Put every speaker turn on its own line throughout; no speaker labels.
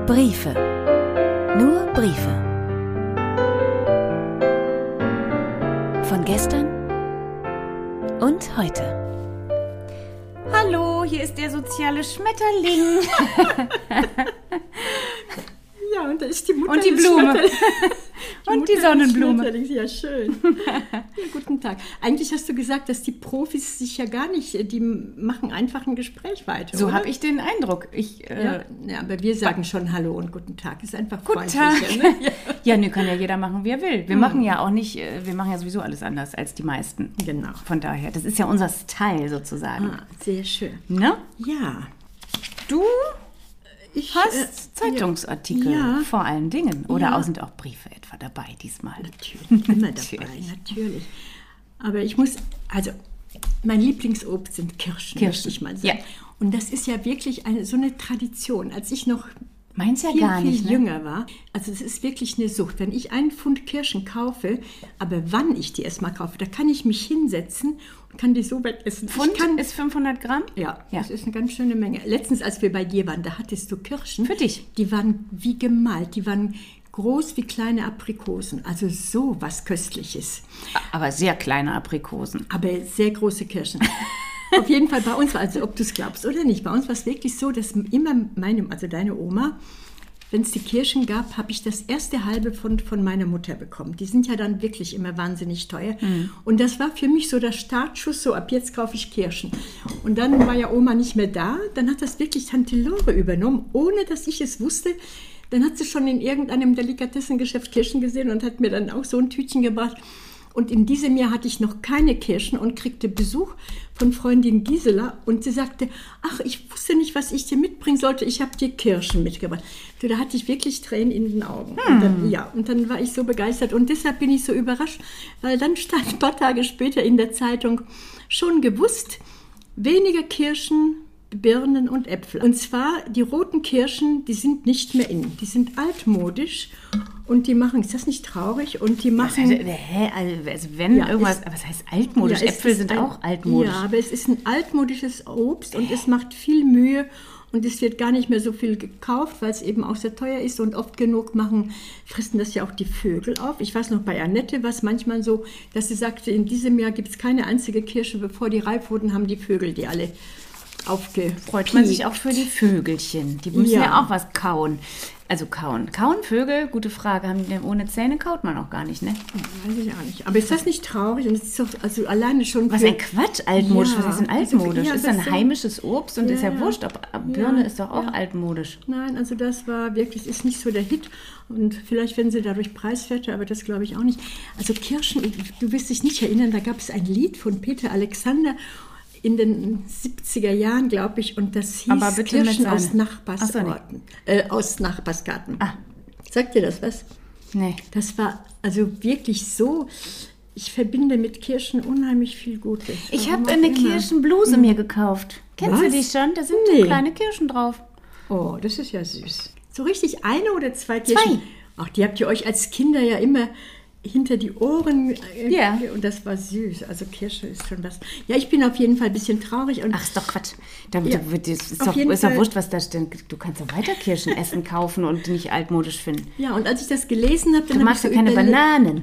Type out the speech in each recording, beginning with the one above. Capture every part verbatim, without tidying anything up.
Briefe. Nur Briefe. Von gestern und heute.
Hallo, hier ist der soziale Schmetterling.
Ja, und da ist die Mutter
und die
des
Blume.
Die
und
Mutter
die Sonnenblume.
des Schmetterlings. Ja, schön. Ja, guten Tag. Eigentlich hast du gesagt, dass die Profis sich ja gar nicht, die machen einfach ein Gespräch weiter.
So habe ich den Eindruck. Ich, äh,
ja, ja, aber wir sagen schon Hallo und guten Tag. Ist einfach
Guten
freundlicher.
Tag.
Ne? Ja,
ja, nö, kann ja jeder machen, wie er will. Wir hm. machen ja auch nicht, wir machen ja sowieso alles anders als die meisten.
Genau.
Von daher, das ist ja unser Style sozusagen.
Ah, sehr schön.
Ne?
Ja.
Du
Ich,
hast
äh,
Zeitungsartikel
ja.
vor allen Dingen. Oder
Ja.
auch sind auch Briefe etwa dabei diesmal?
Natürlich, immer dabei,
Natürlich.
natürlich. Aber ich muss, also mein Lieblingsobst sind Kirschen,
Kirschen.
möchte ich mal sagen.
Ja.
Und das ist ja wirklich eine, so eine Tradition. Als ich noch
Meins ja
viel,
gar
viel
nicht, ne?
jünger war, also es ist wirklich eine Sucht. Wenn ich einen Pfund Kirschen kaufe, aber wann ich die erstmal kaufe, da kann ich mich hinsetzen und kann die so weit essen.
Pfund
ich kann,
ist fünfhundert Gramm?
ja,
Ja.
das ist eine ganz schöne Menge. Letztens, als wir bei dir waren, da hattest du Kirschen.
Für dich.
Die waren wie gemalt, die waren groß wie kleine Aprikosen, also so was Köstliches.
Aber sehr kleine Aprikosen.
Aber sehr große Kirschen. Auf jeden Fall bei uns war, also ob du es glaubst oder nicht, bei uns war es wirklich so, dass immer meine, also deine Oma, wenn es die Kirschen gab, habe ich das erste halbe Pfund von meiner Mutter bekommen. Die sind ja dann wirklich immer wahnsinnig teuer. Mhm. Und das war für mich so der Startschuss, so ab jetzt kaufe ich Kirschen. Und dann war ja Oma nicht mehr da, dann hat das wirklich Tante Lore übernommen, ohne dass ich es wusste. Dann hat sie schon in irgendeinem Delikatessengeschäft Kirschen gesehen und hat mir dann auch so ein Tütchen gebracht. Und in diesem Jahr hatte ich noch keine Kirschen und kriegte Besuch von Freundin Gisela. Und sie sagte, ach, ich wusste nicht, was ich dir mitbringen sollte. Ich habe dir Kirschen mitgebracht. So, da hatte ich wirklich Tränen in den Augen.
Hm.
Und dann, ja, und dann war ich so begeistert. Und deshalb bin ich so überrascht, weil dann stand ein paar Tage später in der Zeitung, schon gewusst, weniger Kirschen, Birnen und Äpfel. Und zwar die roten Kirschen, die sind nicht mehr in. Die sind altmodisch und die machen, ist das nicht traurig? Und die machen...
Also, hä? Also wenn
Ja,
irgendwas,
ist-
was heißt altmodisch?
Ja, es
Äpfel
ist
sind
ein-
auch altmodisch.
Ja, aber es ist ein altmodisches Obst und es macht viel Mühe und es wird gar nicht mehr so viel gekauft, weil es eben auch sehr teuer ist und oft genug machen, fressen das ja auch die Vögel auf. Ich weiß noch, bei Annette war es manchmal so, dass sie sagte, in diesem Jahr gibt es keine einzige Kirsche, bevor die reif wurden, haben die Vögel die alle aufgefreut.
Freut man sich auch für die Vögelchen. Die müssen ja,
Ja.
auch was kauen. Also kauen. Kauen Vögel? Gute Frage. Haben die denn ohne Zähne kaut man auch gar nicht, ne?
Weiß ich auch nicht. Aber ist das nicht traurig? Und es ist doch, also alleine schon
Was
für-
ein Quatsch, altmodisch.
Ja,
Was ist denn
also-
altmodisch?
ja,
ist
das
ein
sind-
heimisches Obst und
Ja,
ist ja
ja.
wurscht. Ob Birne
Ja,
ist doch auch
ja.
altmodisch.
Nein, also das war wirklich, ist nicht so der Hit. Und vielleicht werden sie dadurch preiswerter, aber das glaube ich auch nicht. Also Kirschen, du wirst dich nicht erinnern, da gab es ein Lied von Peter Alexander in den siebziger Jahren, glaube ich, und das hieß
Aber bitte mit
Kirschen
Sahne.
aus Nachbarsorten, äh, aus Nachbarsgarten.
Ah.
Sagt dir das was?
Nee.
Das war also wirklich so, ich verbinde mit Kirschen unheimlich viel Gutes.
Ich
Warum
habe
auch
eine
immer.
Kirschenbluse mir gekauft. Kennst du
Was?
die schon? Da sind
Nee.
so kleine Kirschen drauf.
Oh, das ist ja süß. So richtig eine oder zwei Kirschen?
Zwei.
Ach, die habt ihr euch als Kinder ja immer hinter die Ohren. Äh,
Ja.
Und das war süß. Also Kirsche ist schon was. Ja, ich bin auf jeden Fall ein bisschen traurig. Und
Ach, ist doch Quatsch. Da,
Ja,
da, das ist
auf
doch,
jeden
ist doch
Fall.
wurscht, was da steht. Du kannst doch weiter Kirschen essen, kaufen und nicht altmodisch finden.
ja, und als ich das gelesen habe, dann
Du
habe
magst
ich
ja
so
keine
überlegt-
Bananen.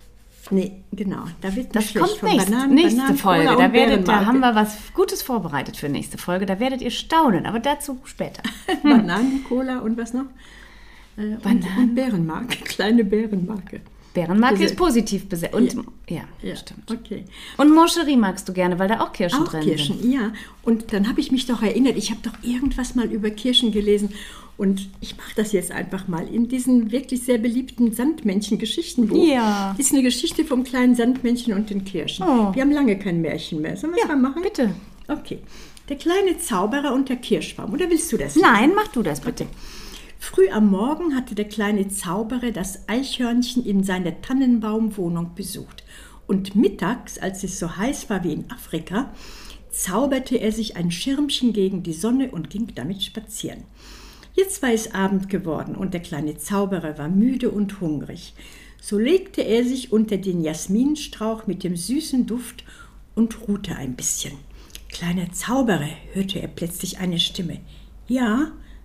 Nee, genau. Da wird mir
Das
schlecht
kommt
von
nächst,
Bananen,
nächste
Bananen,
Folge.
Cola
Da,
und
werdet, da
Bärenmarke.
haben wir was Gutes vorbereitet für nächste Folge. Da werdet ihr staunen, aber dazu später.
Bananen, Cola und was noch? Äh, und,
Bananen.
und Bärenmarke, kleine Bärenmarke.
Bärenmarke
Diese-
ist positiv besetzt. Und ja,
Ja,
stimmt.
okay.
Und Moncherie magst du gerne, weil da auch Kirschen
Auch
drin
Kirschen,
sind.
ja. Und dann habe ich mich doch erinnert, ich habe doch irgendwas mal über Kirschen gelesen. Und ich mache das jetzt einfach mal. In diesem wirklich sehr beliebten Sandmännchen-Geschichtenbuch
Ja.
ist eine Geschichte vom kleinen Sandmännchen und den Kirschen.
Oh.
Wir haben lange kein Märchen mehr. Sollen wir es mal machen?
Bitte.
Okay. Der kleine Zauberer und der Kirschbaum. Oder willst du das?
Nein, mach du das bitte.
Früh am Morgen hatte der kleine Zauberer das Eichhörnchen in seiner Tannenbaumwohnung besucht. Und mittags, als es so heiß war wie in Afrika, zauberte er sich ein Schirmchen gegen die Sonne und ging damit spazieren. Jetzt war es Abend geworden und der kleine Zauberer war müde und hungrig. So legte er sich unter den Jasminstrauch mit dem süßen Duft und ruhte ein bisschen. »Kleiner Zauberer«, hörte er plötzlich eine Stimme. »Ja«,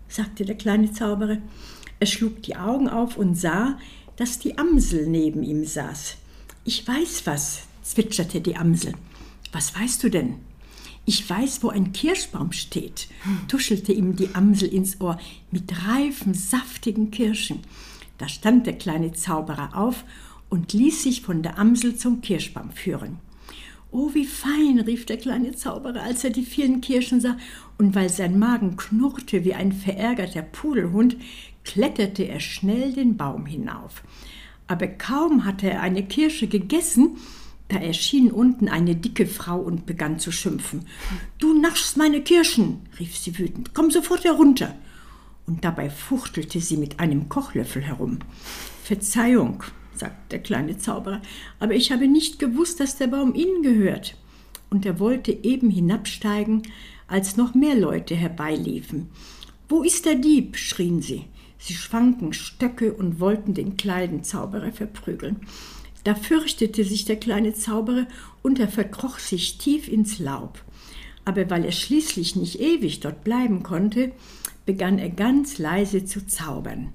sagte der kleine Zauberer. Er schlug die Augen auf und sah, dass die Amsel neben ihm saß. »Ich weiß was«, zwitscherte die Amsel. »Was weißt du denn?« »Ich weiß, wo ein Kirschbaum steht«, tuschelte ihm die Amsel ins Ohr, »mit reifen, saftigen Kirschen.« Da stand der kleine Zauberer auf und ließ sich von der Amsel zum Kirschbaum führen. »Oh, wie fein«, rief der kleine Zauberer, als er die vielen Kirschen sah, und weil sein Magen knurrte wie ein verärgerter Pudelhund, kletterte er schnell den Baum hinauf. Aber kaum hatte er eine Kirsche gegessen, da erschien unten eine dicke Frau und begann zu schimpfen. »Du naschst meine Kirschen«, rief sie wütend, »komm sofort herunter!« Und dabei fuchtelte sie mit einem Kochlöffel herum. »Verzeihung«, sagte der kleine Zauberer, »aber ich habe nicht gewusst, dass der Baum Ihnen gehört.« Und er wollte eben hinabsteigen, als noch mehr Leute herbeiliefen. »Wo ist der Dieb?«, schrien sie. Sie schwangen Stöcke und wollten den kleinen Zauberer verprügeln. Da fürchtete sich der kleine Zauberer und er verkroch sich tief ins Laub. Aber weil er schließlich nicht ewig dort bleiben konnte, begann er ganz leise zu zaubern.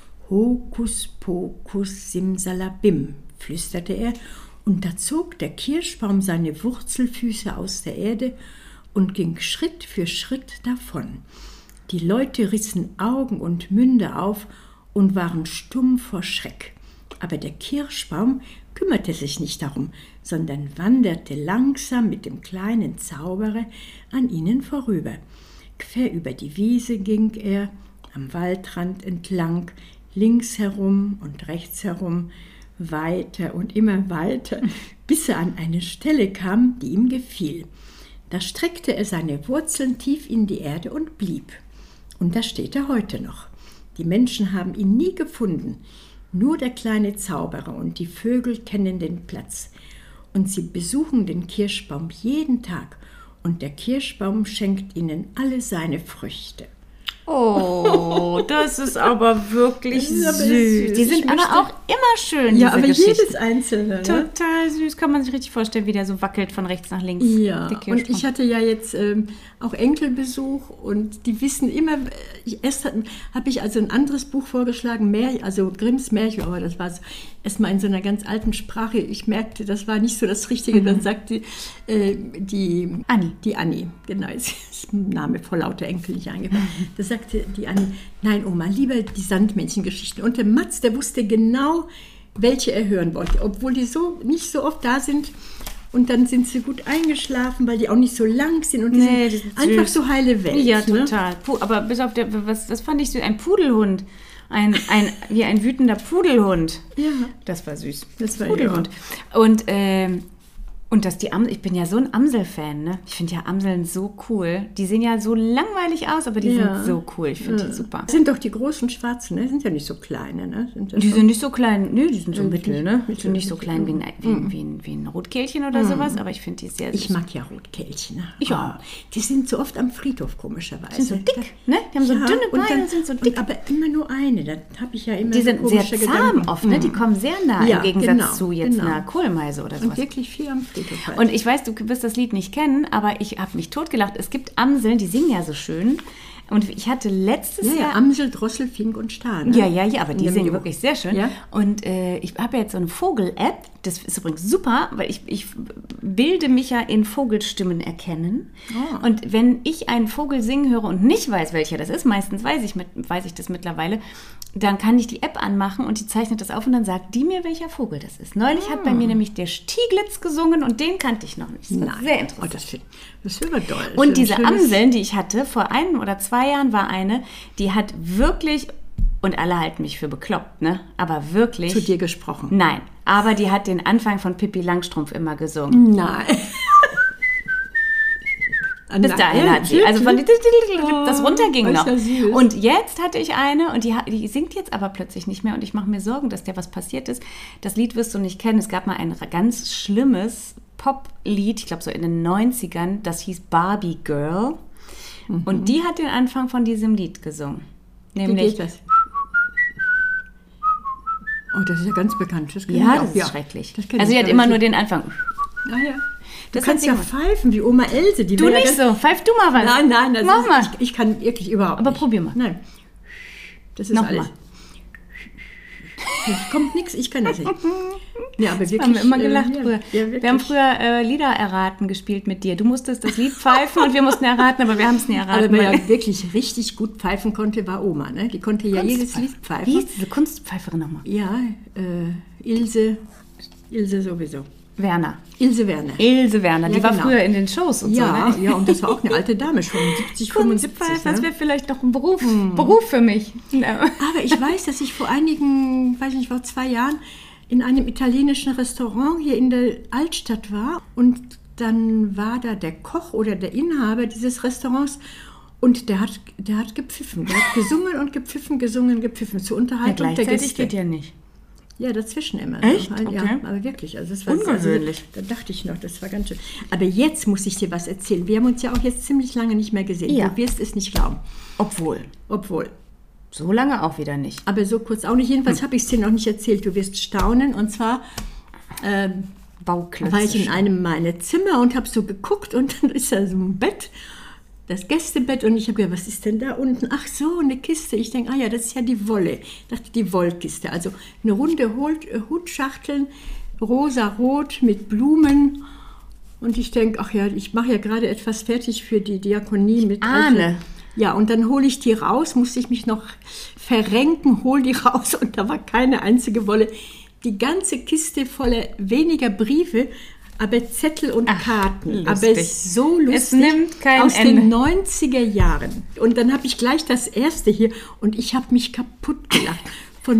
»Hokus pokus simsalabim«, flüsterte er, und da zog der Kirschbaum seine Wurzelfüße aus der Erde und ging Schritt für Schritt davon. Die Leute rissen Augen und Münder auf und waren stumm vor Schreck. Aber der Kirschbaum kümmerte sich nicht darum, sondern wanderte langsam mit dem kleinen Zauberer an ihnen vorüber. Quer über die Wiese ging er, am Waldrand entlang, links herum und rechts herum, weiter und immer weiter, bis er an eine Stelle kam, die ihm gefiel. Da streckte er seine Wurzeln tief in die Erde und blieb. Und da steht er heute noch. Die Menschen haben ihn nie gefunden. Nur der kleine Zauberer und die Vögel kennen den Platz. Und sie besuchen den Kirschbaum jeden Tag. Und der Kirschbaum schenkt ihnen alle seine Früchte.
Oh, das ist aber wirklich
Das ist aber
süß.
süß.
Die sind
Ich
aber
möchte-
auch immer schön,
Ja,
diese
aber
Geschichten.
jedes einzelne. Ne?
Total süß, kann man sich richtig vorstellen, wie der so wackelt von rechts nach links.
Ja,
der
und
Kirschbaum.
ich hatte ja jetzt ähm, auch Enkelbesuch und die wissen immer, ich, erst habe ich also ein anderes Buch vorgeschlagen, Mär, also Grimms Märchen, aber das war so, erstmal in so einer ganz alten Sprache. Ich merkte, das war nicht so das Richtige. Dann sagte äh, die
Anni.
die Anni, genau, jetzt ist ein Name vor lauter Enkel nicht eingefallen. Da sagte die Anni, nein Oma, lieber die Sandmännchengeschichten. Und der Mats, der wusste genau, welche er hören wollte, obwohl die so nicht so oft da sind. Und dann sind sie gut eingeschlafen, weil die auch nicht so lang sind und die
Nee, die
sind
sind
einfach
süß.
so heile Welt.
Ja,
ne?
total. Puh, aber bis auf der, was, das fand ich süß, ein Pudelhund. Ein, ein, wie ein wütender Pudelhund.
Ja.
Das war süß.
Das war
Pudelhund. Und, ähm, und dass die Amsel, ich bin ja so ein Amsel-Fan, ne? Ich finde ja Amseln so cool. Die sehen ja so langweilig aus, aber die
Ja.
sind so cool. Ich finde die super.
Das sind doch die großen Schwarzen, ne? Sind ja nicht so kleine, ne? Sind ja
Die
schon-
sind nicht so klein, nö, die sind so
Irgendwie
mittel, ne? Die
mittel,
sind nicht so klein wie ein, wie, ein- wie, ein, wie ein Rotkehlchen oder sowas, aber ich finde die sehr süß.
Ich mag ja Rotkehlchen. Ne?
Ja.
Oh, die sind so oft am Friedhof, komischerweise.
Sind so dick, ne? Die haben so dünne
und
Beine
dann,
und sind so
und
dick.
aber immer nur eine, da habe ich ja immer
Die
so
sind sehr
komische
zahm
Gedanken.
oft, ne? Die kommen sehr nah
Ja,
im Gegensatz
genau,
zu jetzt
genau.
einer Kohlmeise oder
Und
sowas.
wirklich viel am Friedhof. Halt.
Und ich weiß, du wirst das Lied nicht kennen, aber ich habe mich totgelacht. Es gibt Amseln, die singen ja so schön. Und ich hatte letztes
ja, ja,
Jahr...
Amsel, Drossel, Fink und Star. Ne?
Ja, ja, ja, aber
In
die
dem
singen
Duo.
wirklich sehr schön.
Ja.
Und äh, ich habe jetzt so eine Vogel-App, das ist übrigens super, weil ich, ich bilde mich ja in Vogelstimmen erkennen.
Oh.
Und wenn ich einen Vogel singen höre und nicht weiß, welcher das ist, meistens weiß ich, mit, weiß ich das mittlerweile, dann kann ich die App anmachen und die zeichnet das auf und dann sagt die mir, welcher Vogel das ist. Neulich hat bei mir nämlich der Stieglitz gesungen und den kannte ich noch nicht. Das war
Nein.
sehr interessant.
Oh, das find- das wäre doll. Das
Und
wär
diese
ein schönes-
Amseln, die ich hatte, vor einem oder zwei Jahren war eine, die hat wirklich, und alle halten mich für bekloppt, ne? Aber wirklich.
Zu dir gesprochen.
Nein, aber die hat den Anfang von Pippi Langstrumpf immer gesungen.
Nein.
Bis dahin hat sie, also von das runterging
Oh, ist
noch.
ja süß.
Und jetzt hatte ich eine und die, ha- die singt jetzt aber plötzlich nicht mehr und ich mache mir Sorgen, dass der was passiert ist. Das Lied wirst du nicht kennen. Es gab mal ein ganz schlimmes Pop-Lied, ich glaube so in den neunzigern, das hieß Barbie Girl. Und die hat den Anfang von diesem Lied gesungen.
Wie
Nämlich,
geht das? Oh, das ist ja ganz bekannt. Das kenn
ja,
ich auch.
das ist schrecklich.
Das kenn
Also
ich,
sie hat
aber
immer
das
nur
ist-
den Anfang.
Ah, ja. Du
Das
kannst
hat
ja
sie-
pfeifen, wie Oma Else. Die
Du
will ja
nicht
ganz-
so, pfeif du mal was.
Nein, nein, das
Mach
ist,
mal.
Ich, ich kann wirklich überhaupt
Aber
nicht.
probier mal.
Nein. Das ist
Noch
alles.
mal.
Es kommt nichts, ich kann das nicht. Ja, aber wirklich,
Haben wir immer
äh,
gelacht
ja,
früher.
Ja, wirklich.
Wir haben früher äh, Lieder erraten gespielt mit dir. Du musstest das Lied pfeifen und wir mussten erraten, aber wir haben es nie erraten.
Aber wer
weil-
ja wirklich richtig gut pfeifen konnte, war Oma. Ne? Die konnte ja jedes Lied pfeifen.
Wie hieß diese Kunstpfeiferin nochmal?
Ja, äh, Ilse, Ilse sowieso.
Werner.
Ilse Werner.
Ilse Werner, die
Ja,
war
genau.
früher in den Shows und
Ja,
so. Ne?
ja, und das war auch eine alte Dame, schon siebzig, fünfundsiebzig.
Kunstpfeifer, das
Ne?
wäre vielleicht noch ein Beruf, Beruf für mich. Ja.
Aber ich weiß, dass ich vor einigen, weiß ich nicht, vor zwei Jahren in einem italienischen Restaurant hier in der Altstadt war und dann war da der Koch oder der Inhaber dieses Restaurants und der hat, der hat gepfiffen. Der hat gesungen und gepfiffen, gesungen, gepfiffen zur
Ja,
Unterhaltung der
gleichzeitig
Gäste.
geht ja nicht.
Ja, dazwischen immer.
Echt?
Ja,
Okay.
aber wirklich. Also das war
Ungewöhnlich.
Also, da dachte ich noch, das war ganz schön. Aber jetzt muss ich dir was erzählen. Wir haben uns ja auch jetzt ziemlich lange nicht mehr gesehen.
Ja.
Du wirst es nicht glauben.
Obwohl,
Obwohl.
so lange auch wieder nicht.
Aber so kurz auch nicht. Jedenfalls habe ich es dir noch nicht erzählt. Du wirst staunen. Und zwar ähm,
Bauklötze.
war ich in einem meiner Zimmer und habe so geguckt und dann ist da so ein Bett, das Gästebett und ich habe gedacht, was ist denn da unten? Ach so, eine Kiste. Ich denke, ah ja, das ist ja die Wolle. Ich dachte, die Wollkiste. Also eine runde Hut- Hutschachtel, rosa-rot mit Blumen. Und ich denke, ach ja, ich mache ja gerade etwas fertig für die Diakonie mit.
ahne.
Ja, und dann hole ich die raus, musste ich mich noch verrenken, hol die raus und da war keine einzige Wolle. Die ganze Kiste voller weniger Briefe, aber Zettel und
Ach,
Karten.
lustig.
Aber es ist so lustig.
Es nimmt kein
aus
Ende.
den neunziger Jahren. Und dann habe ich gleich das erste hier und ich habe mich kaputt gelacht. Von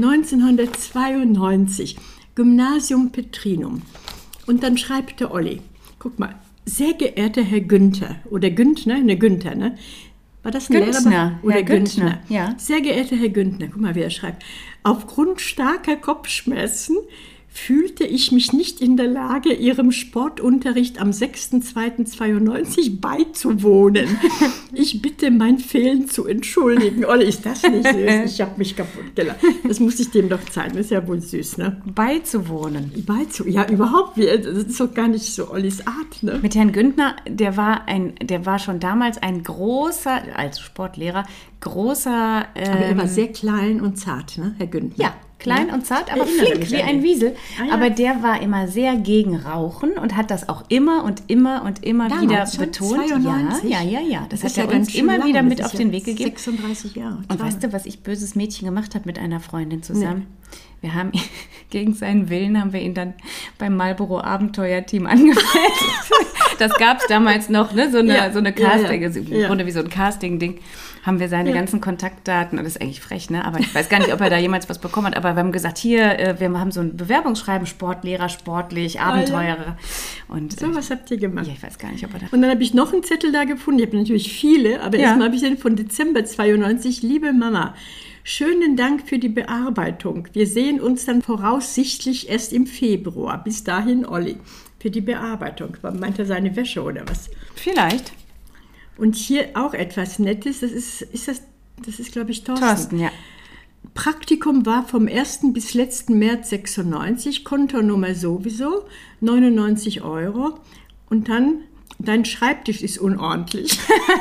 neunzehnhundertzweiundneunzig, Gymnasium Petrinum. Und dann schreibt der Olli, guck mal, sehr geehrter Herr Günther, oder Güntner, ne, Günther, ne? War das ein
Güntner,
Lehrer? Oder
Herr
Güntner.
Güntner, ja.
Sehr geehrter Herr Güntner, guck mal, wie er schreibt. Aufgrund starker Kopfschmerzen fühlte ich mich nicht in der Lage, Ihrem Sportunterricht am sechster zweiter zweiundneunzig beizuwohnen. Ich bitte, mein Fehlen zu entschuldigen. Olli, ist das nicht süß? Ich habe mich kaputt gelacht. Das muss ich dem doch zeigen. Das ist ja wohl süß, ne?
Beizuwohnen.
Beizu ja, überhaupt. wie- Das ist doch gar nicht so Ollis Art, ne?
Mit Herrn Güntner, der war ein, der war schon damals ein großer, als Sportlehrer, großer. Ähm,
Aber er war sehr klein und zart, ne, Herr Günther?
ja, klein und zart, aber
Erinnere
flink
mich
wie
an
ein
ihn.
Wiesel.
Ah, ja.
Aber der war immer sehr gegen Rauchen und hat das auch immer und immer und immer
Damals
wieder
schon?
betont.
zweiundneunzig?
Ja, ja, ja, ja. Das,
ist
hat
ja
er
ganz
uns
schön
immer
lange.
wieder
Das
mit
ist
auf
ja
den Weg gegeben.
sechsunddreißig Jahre.
Und weißt du, was ich böses Mädchen gemacht hat mit einer Freundin zusammen? Wir haben ihn- gegen seinen Willen haben wir ihn dann beim Marlboro Abenteuerteam angemeldet. Das gab es damals noch, ne? So eine,
Ja,
so eine
ja,
Casting,
ja.
also im
Ja.
Grunde wie so ein Casting-Ding, haben wir seine
Ja.
ganzen Kontaktdaten, und das ist eigentlich frech, ne? Aber ich weiß gar nicht, ob er da jemals was bekommen hat, aber wir haben gesagt, hier, äh, wir haben so ein Bewerbungsschreiben, Sportlehrer, sportlich, Abenteurer. Und
So
äh,
was habt ihr gemacht.
ja, ich weiß gar nicht, ob er da...
Und dann habe ich noch einen Zettel da gefunden. Ich habe natürlich viele, aber
Ja.
erstmal habe ich den von Dezember zweiundneunzig. Liebe Mama, schönen Dank für die Bearbeitung. Wir sehen uns dann voraussichtlich erst im Februar. Bis dahin, Olli. Für die Bearbeitung. Meint er seine Wäsche oder was?
Vielleicht.
Und hier auch etwas Nettes. Das ist, ist das, das ist, glaube ich, Thorsten.
Thorsten, ja.
Praktikum war vom ersten bis letzten März sechsundneunzig, Kontonummer sowieso, neunundneunzig Euro. Und dann, dein Schreibtisch ist unordentlich.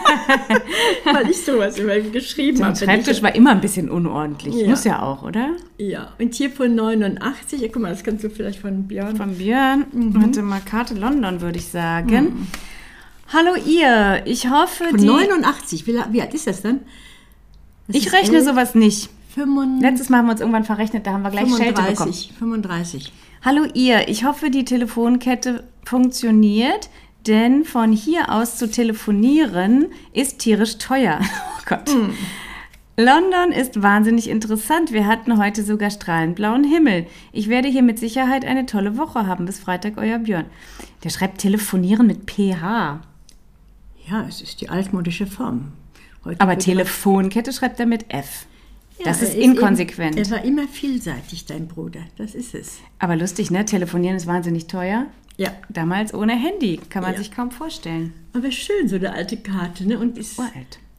Weil ich sowas immer geschrieben
Sein
habe.
Schreibtisch war immer ein bisschen unordentlich.
Ja.
Muss ja auch, oder?
Ja, und hier von neunundachtzig, ja, guck mal, das kannst du vielleicht von Björn.
Von Björn. Warte mal, Karte London, würde ich sagen. Hallo ihr, ich hoffe,
Von
die...
neunundachtzig, wie, la- wie alt ist das dann? Das
Ich
ist
rechne
elf,
sowas nicht.
fünfund-
Letztes Mal haben wir uns irgendwann verrechnet, da haben wir gleich Schelte bekommen.
fünfunddreißig, fünfunddreißig.
Hallo ihr, ich hoffe, die Telefonkette funktioniert, denn von hier aus zu telefonieren ist tierisch teuer. Oh Gott. London ist wahnsinnig interessant. Wir hatten heute sogar strahlend blauen Himmel. Ich werde hier mit Sicherheit eine tolle Woche haben. Bis Freitag, euer Björn. Der schreibt telefonieren mit P H.
Ja, es ist die altmodische Form. Heute
Aber
würde
Telefonkette schreibt er mit F.
man-
Das
Ja,
ist
er
inkonsequent.
Eben, er war immer vielseitig, dein Bruder. Das ist es.
Aber lustig, ne? Telefonieren ist wahnsinnig teuer.
Ja.
Damals ohne Handy. Kann man
Ja.
sich kaum vorstellen.
Aber schön, so eine alte Karte. Ne? Und ist,
Uralt.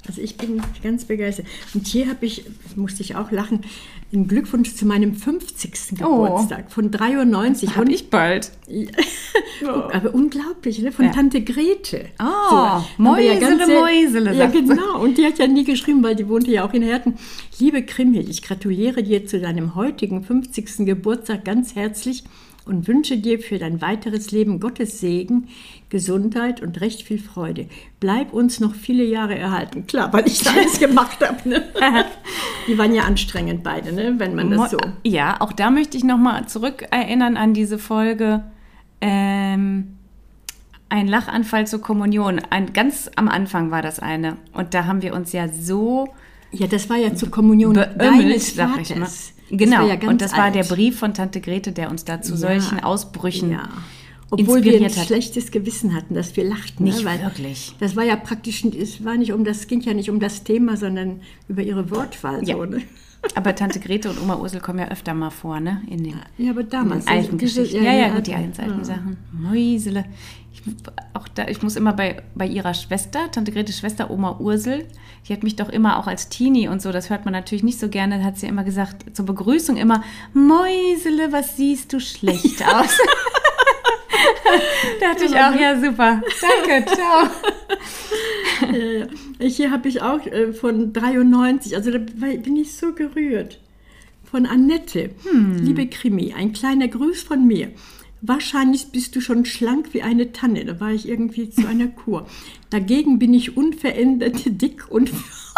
Also ich bin ganz begeistert. Und hier habe ich, musste ich auch lachen, einen Glückwunsch zu meinem fünfzigsten Geburtstag von dreiundneunzig.
Hab ich bald.
Oh. Aber unglaublich, ne? Von
Ja.
Tante Grete.
Oh,
So, haben wir
Mäusele,
ganz sehr-
Mäusele,
Ja,
sagt sie.
genau. Und die hat ja nie geschrieben, weil die wohnte ja auch in Herten. Liebe Kriemhild, ich gratuliere dir zu deinem heutigen fünfzigsten Geburtstag ganz herzlich und wünsche dir für dein weiteres Leben Gottes Segen, Gesundheit und recht viel Freude. Bleib uns noch viele Jahre erhalten. Klar, weil ich da alles gemacht habe. Ne? Die waren ja anstrengend beide, ne? Wenn man das so...
Ja, auch da möchte ich nochmal zurückerinnern an diese Folge. Ähm, ein Lachanfall zur Kommunion. Ein, ganz am Anfang war das eine. Und da haben wir uns ja so
Ja, das war ja zur Kommunion
beömmelt,
deines
sag ich mal.
Vaters.
Genau,
Das war ja ganz
und das war
alt.
der Brief von Tante Grete, der uns da zu
Ja.
solchen Ausbrüchen
Ja. Obwohl wir ein
inspiriert hat.
schlechtes Gewissen hatten, dass wir lachten.
Nicht
ne? Weil
wirklich.
Das war ja praktisch, es war nicht um das, es ging ja nicht um das Thema, sondern über ihre Wortwahl.
Ja.
So, ne?
Aber Tante Grete und Oma Ursel kommen ja öfter mal vor, ne? In den,
Ja, aber
in
damals.
den alten
diese-
Geschichten. Ja, ja, gut, die
ja.
alten, alten Sachen. Mäusele. Ich, auch da, ich muss immer bei, bei ihrer Schwester, Tante Gretes Schwester, Oma Ursel, die hat mich doch immer auch als Teenie und so, das hört man natürlich nicht so gerne, hat sie immer gesagt, zur Begrüßung immer, Mäusele, was siehst du schlecht aus? Da dachte ich auch, ja super, danke, ciao.
Ja, ja. Hier habe ich auch äh, von dreiundneunzig, also da war- bin ich so gerührt. Von Annette.
Hm.
Liebe Krimi, ein kleiner Gruß von mir. Wahrscheinlich bist du schon schlank wie eine Tanne. Da war ich irgendwie zu einer Kur. Dagegen bin ich unverändert dick und...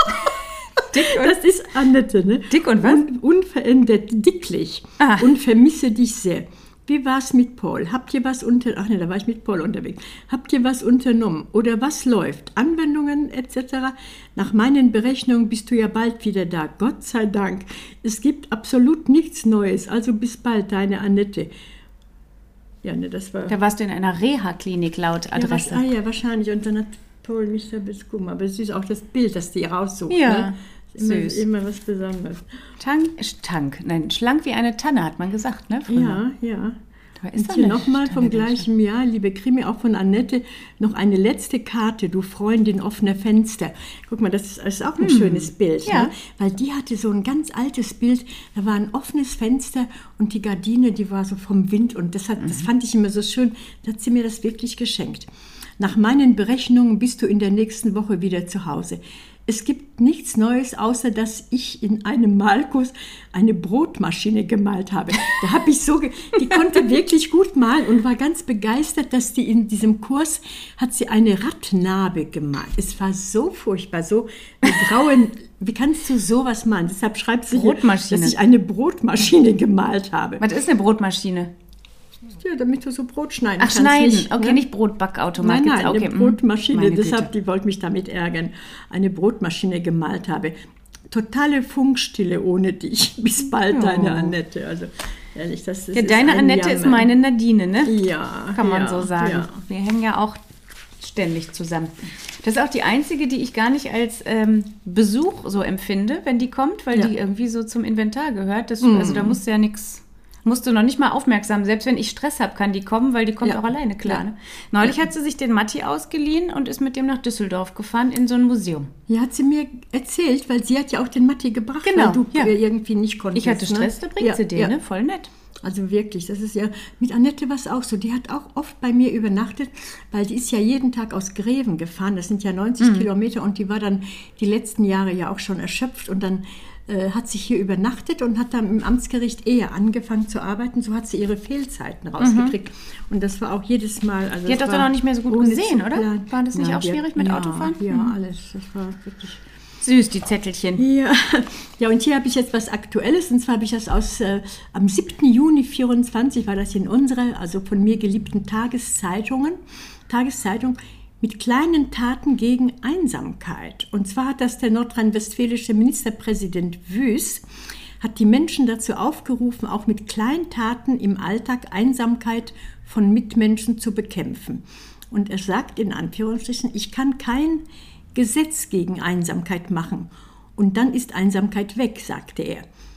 Dick und,
Das ist Annette, ne?
Dick und was?
Un, unverändert dicklich
Ah.
und vermisse dich sehr. Wie war's mit Paul? Habt ihr was unter... Ach ne, da war ich mit Paul unterwegs. Habt ihr was unternommen? Oder was läuft? Anwendungen et cetera? Nach meinen Berechnungen bist du ja bald wieder da. Gott sei Dank. Es gibt absolut nichts Neues. Also bis bald, deine Annette. Ja, ne, das war...
da warst du in einer Reha-Klinik laut
Ja,
Adresse.
wahrsch- ah ja, wahrscheinlich. Und dann hat Paul mich da bekommen. Aber es ist auch das Bild, das die raussucht.
Ja,
ne? Immer,
süß.
immer was Besonderes.
Tank, Tank, nein, schlank wie eine Tanne, hat man gesagt, ne? früher.
Ja, ja.
Da ist
Und
doch
hier
eine
nochmal vom
Tanne drin.
gleichen Jahr, liebe Krimi, auch von Annette, noch eine letzte Karte, du Freundin offener Fenster. Guck mal, das ist, das ist auch ein schönes Bild,
ja.
ne? Weil die hatte so ein ganz altes Bild, da war ein offenes Fenster und die Gardine, die war so vom Wind und das, hat, das fand ich immer so schön, da hat sie mir das wirklich geschenkt. Nach meinen Berechnungen bist du in der nächsten Woche wieder zu Hause. Es gibt nichts Neues, außer dass ich in einem Malkurs eine Brotmaschine gemalt habe. Da habe ich so, ge- die konnte wirklich gut malen und war ganz begeistert, dass die in diesem Kurs hat sie eine Radnabe gemalt. Es war so furchtbar, so eine graue. Wie kannst du sowas malen? Deshalb schreibt sie hier,
Brotmaschine.
dass ich eine Brotmaschine gemalt habe.
Was ist eine Brotmaschine?
Ja, damit du so Brot schneiden
Ach,
kannst.
schneiden.
nicht,
Okay,
ne?
nicht Brotbackautomat.
Nein,
Gibt's
nein,
auch.
eine
Okay, mhm.
Brotmaschine,
Meine
deshalb,
Güte.
die wollte mich damit ärgern, eine Brotmaschine gemalt habe. Totale Funkstille ohne dich. Bis bald,
Oh.
deine Annette. Also, ehrlich, das, das
Ja,
ist
deine
ein
Annette ist
Jammer.
meine Nadine, ne?
Ja,
Kann man
ja,
so sagen.
Ja.
Wir hängen ja auch ständig zusammen. Das ist auch die einzige, die ich gar nicht als ähm, Besuch so empfinde, wenn die kommt, weil
Ja.
die irgendwie so zum Inventar gehört. Das, Also da musst du ja nichts, musst du noch nicht mal aufmerksam. Selbst wenn ich Stress habe, kann die kommen, weil die kommt
Ja.
auch alleine klar.
Ja.
Ne? Neulich hat sie sich den Matti ausgeliehen und ist mit dem nach Düsseldorf gefahren in so ein Museum.
Ja, hat sie mir erzählt, weil sie hat ja auch den Matti gebracht,
Genau,
weil du
ja.
äh, irgendwie nicht konntest.
Ich hatte Stress,
ne?
da bringt
ja,
sie den,
ja.
ne? Voll nett.
Also wirklich, das ist ja, mit Annette war es auch so, die hat auch oft bei mir übernachtet, weil die ist ja jeden Tag aus Greven gefahren, das sind ja neunzig Kilometer und die war dann die letzten Jahre ja auch schon erschöpft und dann äh, hat sie hier übernachtet und hat dann im Amtsgericht eher angefangen zu arbeiten, so hat sie ihre Fehlzeiten rausgekriegt und das war auch jedes Mal. Also
Die hat
es
doch
war
dann auch nicht mehr so gut
ohne
gesehen,
zu
oder?
planen.
War das nicht auch
die hat-
schwierig mit
ja,
Autofahren?
Ja,
Mhm.
alles, das war wirklich...
Süß, die Zettelchen.
Ja. Ja, und hier habe ich jetzt was Aktuelles, und zwar habe ich das aus, äh, am siebten Juni vierundzwanzig war das in unserer, also von mir geliebten Tageszeitungen, Tageszeitung, mit kleinen Taten gegen Einsamkeit. Und zwar hat das der nordrhein-westfälische Ministerpräsident Wüst, hat die Menschen dazu aufgerufen, auch mit kleinen Taten im Alltag Einsamkeit von Mitmenschen zu bekämpfen. Und er sagt in Anführungsstrichen, ich kann kein Gesetz gegen Einsamkeit machen. Und dann ist Einsamkeit weg, sagte er.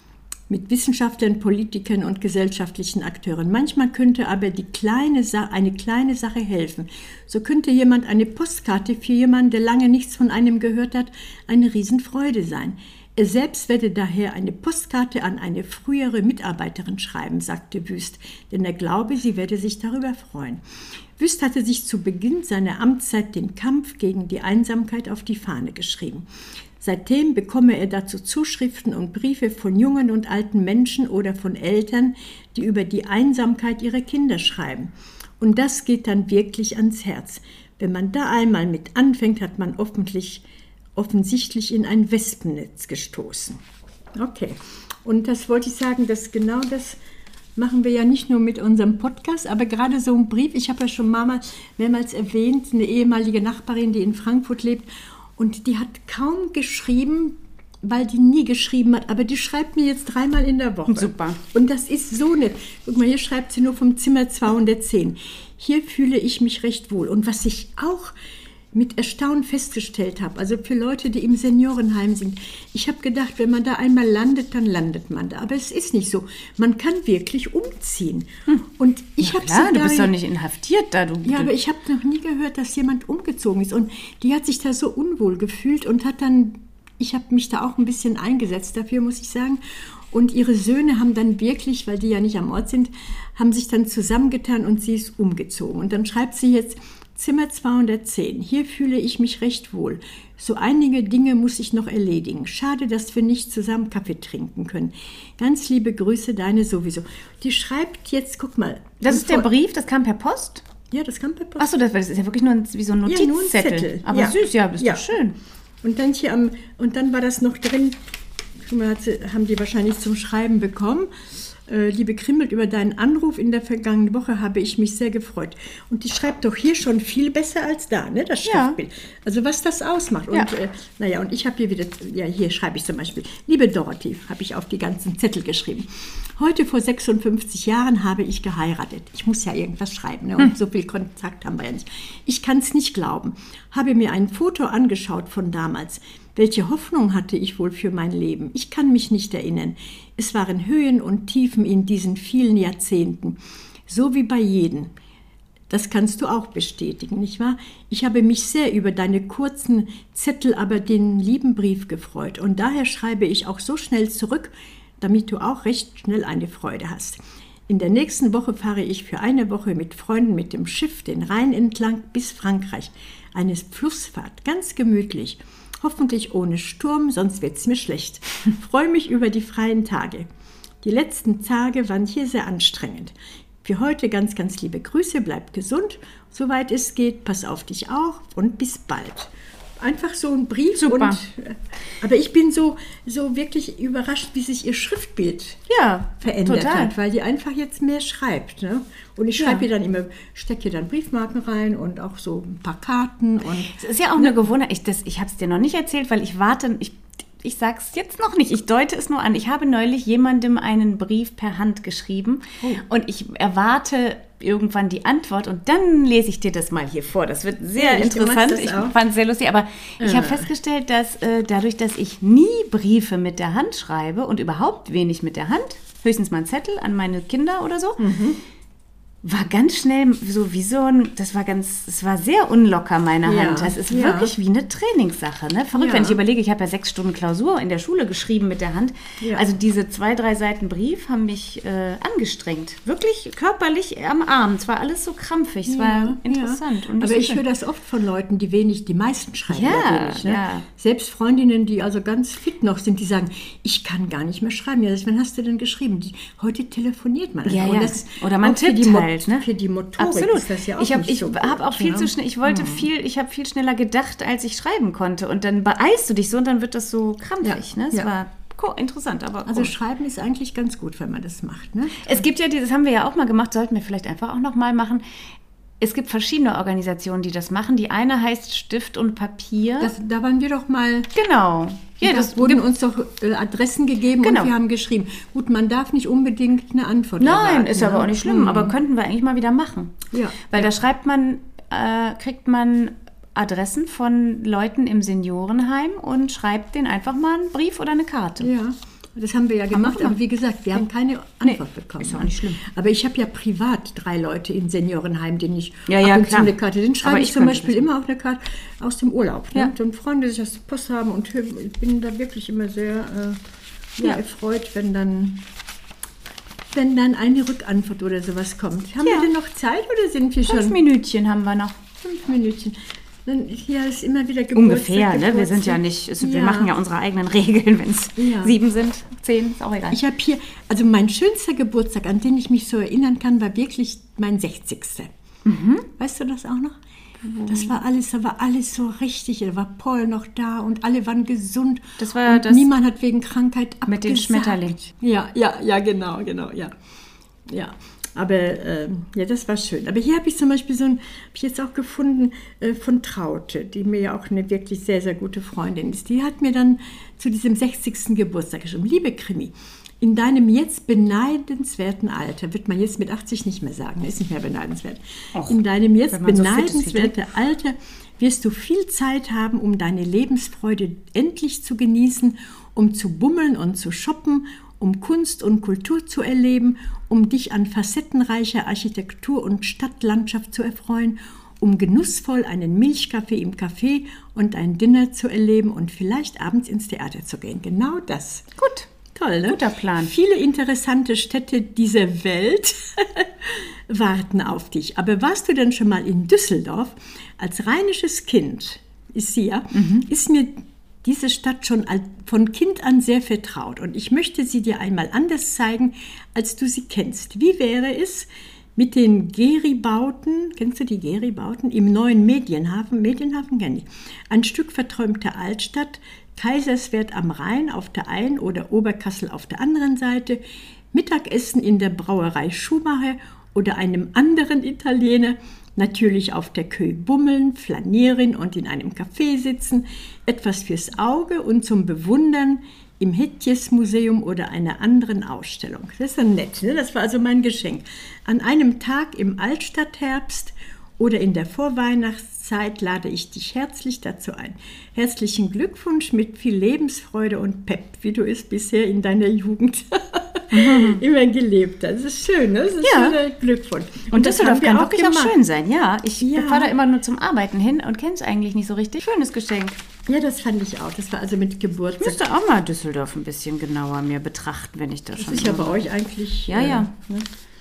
mit Wissenschaftlern, Politikern und gesellschaftlichen Akteuren. Manchmal könnte aber die kleine Sa- eine kleine Sache helfen. So könnte jemand eine Postkarte für jemanden, der lange nichts von einem gehört hat, eine Riesenfreude sein. Er selbst werde daher eine Postkarte an eine frühere Mitarbeiterin schreiben, sagte Wüst, denn er glaube, sie werde sich darüber freuen. Wüst hatte sich zu Beginn seiner Amtszeit den Kampf gegen die Einsamkeit auf die Fahne geschrieben. Seitdem bekomme er dazu Zuschriften und Briefe von jungen und alten Menschen oder von Eltern, die über die Einsamkeit ihrer Kinder schreiben. Und das geht dann wirklich ans Herz. Wenn man da einmal mit anfängt, hat man offentlich, offensichtlich in ein Wespennetz gestoßen. Okay, und das wollte ich sagen, dass genau das machen wir ja nicht nur mit unserem Podcast, aber gerade so ein Brief, ich habe ja schon mehrmals, mehrmals erwähnt, eine ehemalige Nachbarin, die in Frankfurt lebt, und die hat kaum geschrieben, weil die nie geschrieben hat, aber die schreibt mir jetzt dreimal in der Woche.
Super.
Und das ist so nett. Guck mal, hier schreibt sie nur vom Zimmer zweihundertzehn. Hier fühle ich mich recht wohl. Und was ich auch mit Erstaunen festgestellt habe, also für Leute, die im Seniorenheim sind, ich habe gedacht, wenn man da einmal landet, dann landet man da. Aber es ist nicht so. Man kann wirklich umziehen. Hm. Und ich habe
klar, du bist doch nicht inhaftiert da. Du,
ja,
du
aber ich habe noch nie gehört, dass jemand umgezogen ist. Und die hat sich da so unwohl gefühlt und hat dann, ich habe mich da auch ein bisschen eingesetzt dafür, muss ich sagen. Und ihre Söhne haben dann wirklich, weil die ja nicht am Ort sind, haben sich dann zusammengetan und sie ist umgezogen. Und dann schreibt sie jetzt, Zimmer zweihundertzehn. Hier fühle ich mich recht wohl. So einige Dinge muss ich noch erledigen. Schade, dass wir nicht zusammen Kaffee trinken können. Ganz liebe Grüße, deine sowieso. Die schreibt jetzt, guck mal.
Das ist der Brief, das kam per Post?
Ja, das kam per Post.
Achso, das, das ist ja wirklich nur ein, wie so ein Notizzettel.
Ja, nur ein Zettel.
Aber
ja.
süß, ja, ist
ja.
doch schön.
Und dann hier am, und dann war das noch drin, guck mal, hat sie, haben die wahrscheinlich zum Schreiben bekommen. Liebe Krimmelt, über deinen Anruf in der vergangenen Woche habe ich mich sehr gefreut. Und die schreibt doch hier schon viel besser als da, ne, das Schriftbild. Ja. Also was das ausmacht. Und,
ja.
äh, naja, und ich habe hier wieder, ja, hier schreibe ich zum Beispiel, liebe Dorothy, habe ich auf die ganzen Zettel geschrieben. Heute vor sechsundfünfzig Jahren habe ich geheiratet. Ich muss ja irgendwas schreiben, ne, und hm. so viel Kontakt haben wir ja nicht. Ich kann es nicht glauben. Habe mir ein Foto angeschaut von damals. Welche Hoffnung hatte ich wohl für mein Leben? Ich kann mich nicht erinnern. Es waren Höhen und Tiefen in diesen vielen Jahrzehnten, so wie bei jedem. Das kannst du auch bestätigen, nicht wahr? Ich habe mich sehr über deine kurzen Zettel, aber den lieben Brief gefreut. Und daher schreibe ich auch so schnell zurück, damit du auch recht schnell eine Freude hast. In der nächsten Woche fahre ich für eine Woche mit Freunden mit dem Schiff den Rhein entlang bis Frankreich. Eine Flussfahrt, ganz gemütlich. Hoffentlich ohne Sturm, sonst wird es mir schlecht. Freue mich über die freien Tage. Die letzten Tage waren hier sehr anstrengend. Für heute ganz, ganz liebe Grüße, bleib gesund, soweit es geht, pass auf dich auch und bis bald. Einfach so ein Brief.
Super.
Und, aber ich bin so, so wirklich überrascht, wie sich ihr Schriftbild
ja,
verändert
total.
hat, weil die einfach jetzt mehr schreibt. Ne? Und ich schreibe ja. ihr dann immer, stecke ihr dann Briefmarken rein und auch so ein paar Karten. Und
es ist ja auch eine Gewohnheit. Ich, das, ich habe es dir noch nicht erzählt, weil ich warte, ich, ich sage es jetzt noch nicht, ich deute es nur an. Ich habe neulich jemandem einen Brief per Hand geschrieben oh. und ich erwarte irgendwann die Antwort und dann lese ich dir das mal hier vor. Das wird sehr ja, interessant. Ich fand es sehr lustig, aber ja. ich habe festgestellt, dass äh, dadurch, dass ich nie Briefe mit der Hand schreibe und überhaupt wenig mit der Hand, höchstens mal einen Zettel an meine Kinder oder so, mhm. war ganz schnell so wie so ein, das war ganz, es war sehr unlocker, meine
ja.
Hand. Das ist
ja.
wirklich wie eine Trainingssache. Ne? Verrückt,
ja.
wenn ich überlege, ich habe ja sechs Stunden Klausur in der Schule geschrieben mit der Hand. Ja. Also diese zwei, drei Seiten Brief haben mich äh, angestrengt. Wirklich körperlich am Arm. Es war alles so krampfig. Es ja. war interessant.
Ja.
Und
aber ich höre das oft von Leuten, die wenig, die meisten schreiben ja, ja wenig. Ne?
Ja.
Selbst Freundinnen, die also ganz fit noch sind, die sagen, ich kann gar nicht mehr schreiben. Ja, wann hast du denn geschrieben? Die, heute telefoniert man.
Ja,
und
ja.
das
Oder man tippt halt. Ne?
Für die Motorik
Absolut.
ist das ja auch
ich habe
nicht so
hab auch viel
ja.
zu schnell, ich wollte hm. viel, ich habe viel schneller gedacht, als ich schreiben konnte. Und dann beeilst du dich so und dann wird das so krampfig. Ja. Ne? Es
ja.
war cool, interessant. Aber cool.
Also Schreiben ist eigentlich ganz gut, wenn man das macht. Ne?
Es gibt ja, das haben wir ja auch mal gemacht, sollten wir vielleicht einfach auch noch mal machen. Es gibt verschiedene Organisationen, die das machen. Die eine heißt Stift und Papier.
Das, da waren wir doch mal...
Genau.
Ja, das wurden uns doch äh, Adressen gegeben
genau.
und wir haben geschrieben. Gut, man darf nicht unbedingt eine Antwort
Nein,
erwarten,
ist
ne?
aber auch nicht schlimm.
Mhm.
Aber könnten wir eigentlich mal wieder machen.
Ja.
Weil
ja.
da schreibt man, äh, kriegt man Adressen von Leuten im Seniorenheim und schreibt denen einfach mal einen Brief oder eine Karte.
Ja. Das haben wir ja gemacht,
wir
aber wie gesagt, wir haben keine Antwort
Nee,
bekommen.
ist auch nicht schlimm.
Aber ich habe ja privat drei Leute in Seniorenheim, denen ich
Ja,
ab
ja,
und zu
klar.
eine Karte, den
Aber
schreibe ich
ich
zum
könnte
Beispiel
das
immer auf eine Karte aus dem Urlaub. Ne?
Ja.
Und Freunde, die das Post haben und ich bin da wirklich immer sehr äh, ja,
Ja.
erfreut, wenn dann, wenn dann eine Rückantwort oder sowas kommt. Haben
Ja.
wir denn noch Zeit oder sind wir
Fünf
schon?
Minütchen haben wir noch.
Fünf Minütchen. Dann hier ist immer wieder Geburtstag.
Ungefähr, ne? Wir
Geburtstag.
sind ja nicht, es- wir
Ja.
machen ja unsere eigenen Regeln, wenn es
Ja.
sieben sind, zehn, ist auch egal.
Ich habe hier, also mein schönster Geburtstag, an den ich mich so erinnern kann, war wirklich mein sechzigster Weißt du das auch noch? Das war alles, da war alles so richtig. Da war Paul noch da und alle waren gesund.
Das war
und
das
niemand hat wegen Krankheit abgesagt.
mit den Schmetterlingen.
Ja, ja, ja, genau, genau, ja. Ja, aber ähm, ja, das war schön. Aber hier habe ich zum Beispiel so ein, habe ich jetzt auch gefunden äh, von Traute, die mir ja auch eine wirklich sehr, sehr gute Freundin ist. Die hat mir dann zu diesem sechzigsten Geburtstag geschrieben: Liebe Krimi, in deinem jetzt beneidenswerten Alter, wird man jetzt mit achtzig nicht mehr sagen, ist nicht mehr beneidenswert.
Och,
in deinem jetzt
wenn man so fit ist wie du.
beneidenswerten Alter wirst du viel Zeit haben, um deine Lebensfreude endlich zu genießen, um zu bummeln und zu shoppen, um Kunst und Kultur zu erleben, um dich an facettenreicher Architektur und Stadtlandschaft zu erfreuen, um genussvoll einen Milchkaffee im Café und ein Dinner zu erleben und vielleicht abends ins Theater zu gehen. Genau das.
Gut.
Toll, ne?
Guter Plan.
Viele interessante Städte dieser Welt warten auf dich. Aber warst du denn schon mal in Düsseldorf? Als rheinisches Kind, ist sie ja,
Mhm.
ist mir diese Stadt schon al- von Kind an sehr vertraut. Und ich möchte sie dir einmal anders zeigen, als du sie kennst. Wie wäre es mit den Geribauten, kennst du die Geribauten, im neuen Medienhafen, Medienhafen kenne ich, ein Stück verträumter Altstadt, Kaiserswerth am Rhein auf der einen oder Oberkassel auf der anderen Seite, Mittagessen in der Brauerei Schumacher oder einem anderen Italiener, natürlich auf der Köh bummeln, flanieren und in einem Café sitzen, etwas fürs Auge und zum Bewundern im Hetjes-Museum oder einer anderen Ausstellung. Das ist ja nett, ne? Das war also mein Geschenk. An einem Tag im Altstadtherbst oder in der Vorweihnachtszeit lade ich dich herzlich dazu ein. Herzlichen Glückwunsch mit viel Lebensfreude und Pep, wie du es bisher in deiner Jugend immer gelebt hast. Das ist schön, ne? Das ist
Ja.
ein schöner Glückwunsch.
Und
das
Düsseldorf
haben wir
kann
auch
wirklich auch
gemacht.
schön sein, ja. Ich
Ja.
fahre da immer nur zum Arbeiten hin und kenne es eigentlich nicht so richtig. Schönes Geschenk.
Ja, das fand ich auch. Das war also mit
Ich
Geburtstag.
müsste auch mal Düsseldorf ein bisschen genauer mir betrachten, wenn ich da
Das
schon
ist ja
so-
bei euch eigentlich...
Ja, ja.
Ne?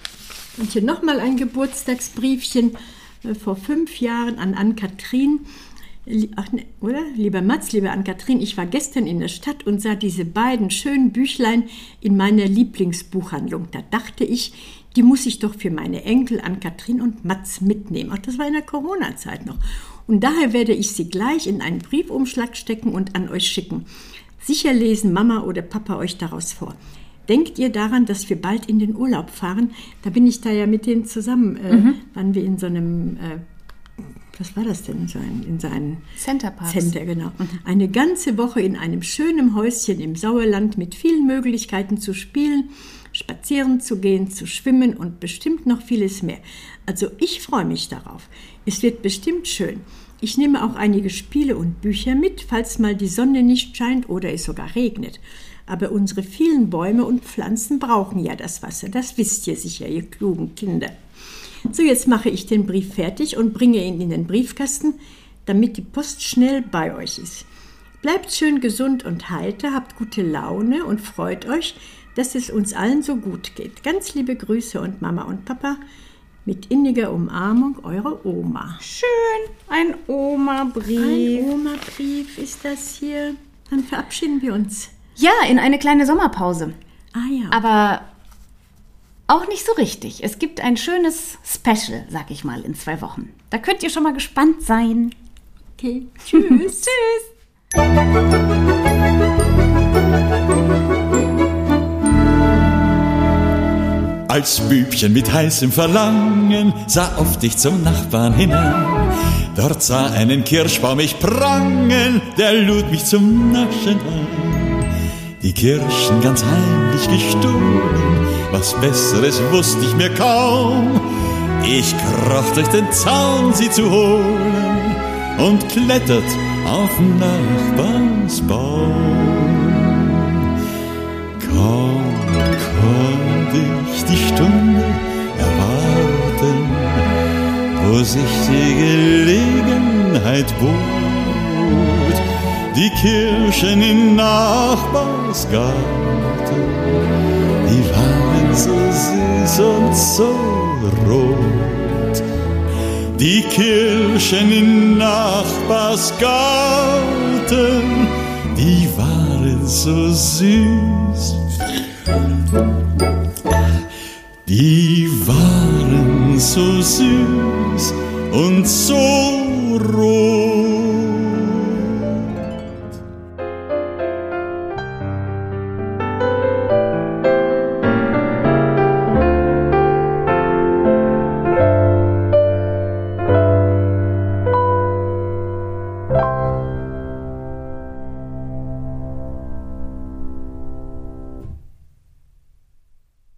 Und hier nochmal ein Geburtstagsbriefchen äh, vor fünf Jahren an Ann-Kathrin. Lie- Ach, ne, oder? Lieber Mats, liebe Ann-Kathrin, ich war gestern in der Stadt und sah diese beiden schönen Büchlein in meiner Lieblingsbuchhandlung. Da dachte ich, die muss ich doch für meine Enkel Ann-Kathrin und Mats mitnehmen. Ach, das war in der Corona-Zeit noch. Und daher werde ich sie gleich in einen Briefumschlag stecken und an euch schicken. Sicher lesen Mama oder Papa euch daraus vor. Denkt ihr daran, dass wir bald in den Urlaub fahren? Da bin ich da ja mit denen zusammen, äh,
Mhm.
waren wir in so einem, äh, was war das denn, so ein, in so einem
Centerparks.
Center, genau. Eine ganze Woche in einem schönen Häuschen im Sauerland mit vielen Möglichkeiten zu spielen, spazieren zu gehen, zu schwimmen und bestimmt noch vieles mehr. Also ich freue mich darauf. Es wird bestimmt schön. Ich nehme auch einige Spiele und Bücher mit, falls mal die Sonne nicht scheint oder es sogar regnet. Aber unsere vielen Bäume und Pflanzen brauchen ja das Wasser. Das wisst ihr sicher, ihr klugen Kinder. So, jetzt mache ich den Brief fertig und bringe ihn in den Briefkasten, damit die Post schnell bei euch ist. Bleibt schön gesund und heiter, habt gute Laune und freut euch, dass es uns allen so gut geht. Ganz liebe Grüße und Mama und Papa, mit inniger Umarmung, eure Oma.
Schön. Ein Oma-Brief.
Ein Oma-Brief ist das hier. Dann verabschieden wir uns.
Ja, in eine kleine Sommerpause.
Ah ja.
Aber auch nicht so richtig. Es gibt ein schönes Special, sag ich mal, in zwei Wochen. Da könnt ihr schon mal gespannt sein.
Okay. Tschüss.
Tschüss.
Als Bübchen mit heißem Verlangen sah oft ich zum Nachbarn hinein. Dort sah einen Kirschbaum ich prangen, der lud mich zum Naschen ein. Die Kirschen ganz heimlich gestohlen, was Besseres wusste ich mir kaum. Ich kroch durch den Zaun, sie zu holen, und klettert auf Nachbars Baum. Zeit bot. Die Kirschen in Nachbarsgarten, die waren so süß und so rot. Die Kirschen in Nachbarsgarten, die waren so süß. Die waren so süß und so rot.